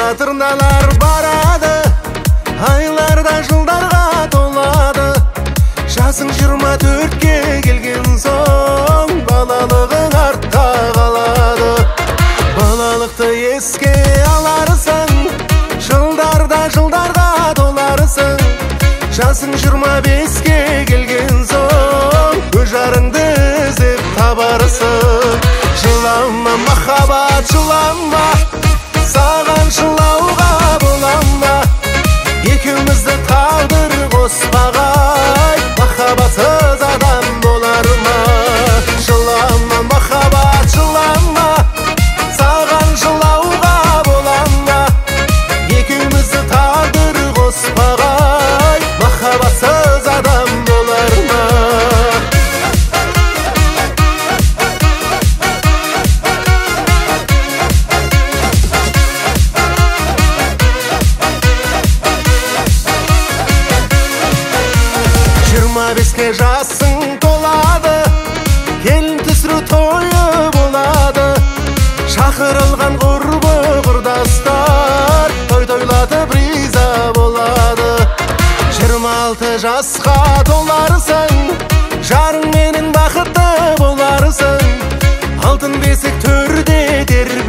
тырналар барады, айларда жылдарға толады. Жасың 24-ке келген соң, балалығың артқа қалады. Балалықты еске аларсың, жылдарға толарсың. Жасың 25-ке келген соң, өз жарыңды іздеп табарсың. Жылама махаббат, жылама, саған жылауға болама. Екеумізді тағдыр қоспағай, махаббатсыз адам болар ма? Жылама махаббат, жылама, саған жылауға болама. Екеумізді тағдыр қоспағай, махаббатсыз адам болар ма? Беске жасың толады, келін түсіру тойы болады. Шақырылған құрбы құрдастар, тойлатып риза болады. 26 жасқа толарсың, жарың менің бақытты боларсың. Алтын бесік төрде тербетіп